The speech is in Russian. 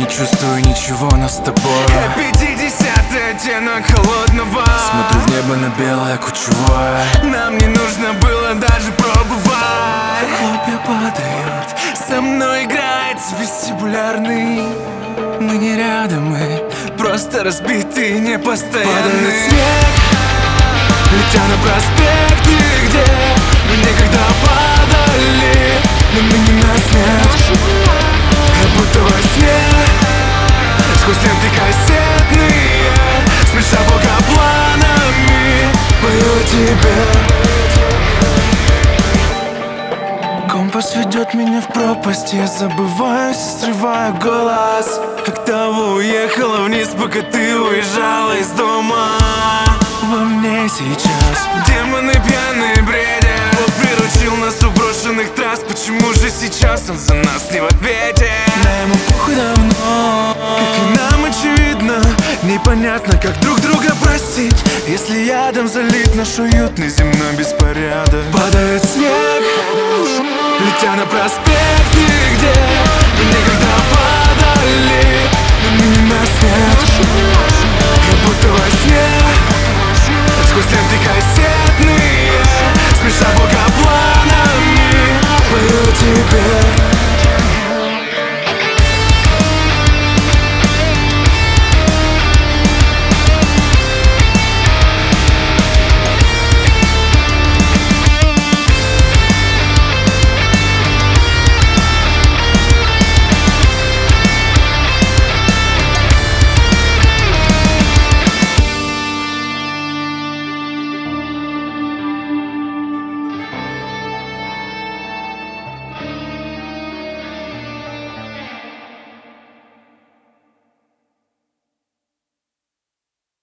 не чувствую ничего, но с тобой 50-й оттенок холодного. Смотрю в небо на белое кучевое. Нам не нужно было даже пробовать. Хлопья падают, Со мной играется вестибулярный. мы не рядом, мы Просто разбитый, непостоянный. Падает снег, летя на проспекты, где мы некогда падали, но ныне нас нет. Как будто во сне, сквозь ленты кассетные, смеша Бога планами, пою о тебе. компас ведет меня в пропасть. Я забываюсь и срываю голос. Октава уехала вниз, пока ты уезжала из дома. Во мне сейчас Демоны пьяные бредят. Бог приручил нас у брошенных трасс. Почему же сейчас он за нас не в ответе? на ему похуй давно. Как и нам очевидно, непонятно, как друг друга простить, если ядом залит наш уютный земной беспорядок. Падает снег, Летя на проспекты, где мы некогда падали,